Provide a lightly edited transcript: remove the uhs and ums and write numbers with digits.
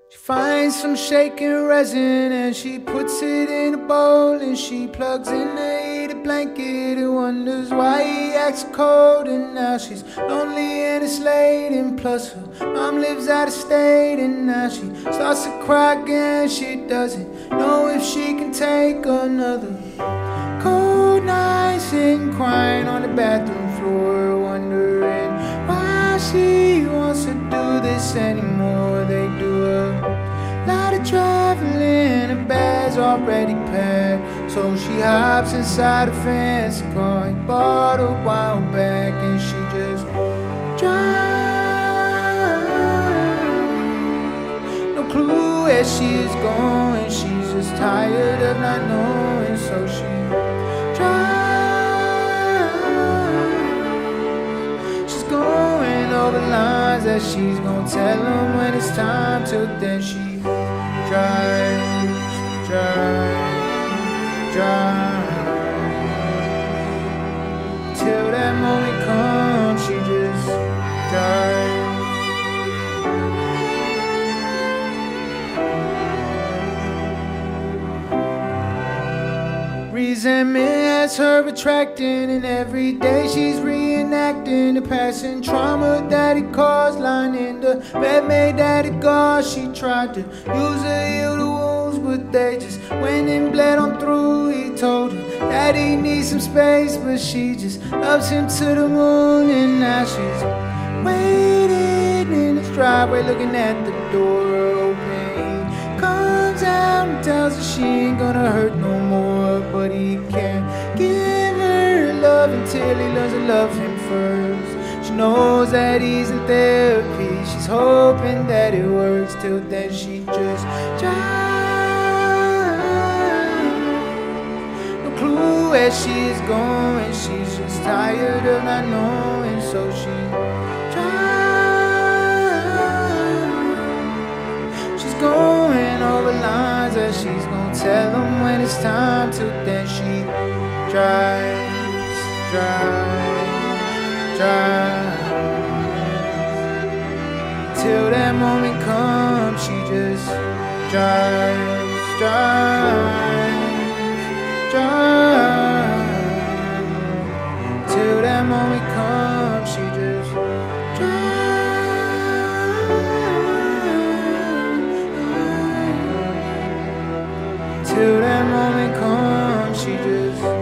She finds some shaking resin and she puts it in a bowl and she plugs in the heated blanket and wonders why he acts cold. And now she's lonely and it's late, and plus her mom lives out of state, and now she starts to cry again. She doesn't know if she can take another cold night, sitting crying on the bathroom floor, wondering why she wants to do this anymore. They do a lot of traveling, her bag's already packed, so she hops inside a fancy car he bought a while back, and she just drives. No clue where she's going, she's just tired of not knowing, so she over lines that she's gonna tell him when it's time. Till then she drives, till that moment comes, she just drives. Resentment has her attracting, and every day she's reenacting the past and trauma that it caused. Lying in the bed made that it gauze. She tried to use her heal the wounds, but they just went and bled on through. He told her that he needs some space, but she just loves him to the moon. And now she's waiting in his driveway, looking at the door open. He comes out and tells her she ain't gonna hurt no more, but he can't give her love until he learns to love him first. She knows that he's in therapy, she's hoping that it works. Till then she just drives. No clue where she's going, she's just tired of not knowing, so she drives. She's going over lines that she's gonna tell him when it's time. Till then she drives, till that moment comes, she just drives, till that moment comes, she just drives, till that moment comes, she just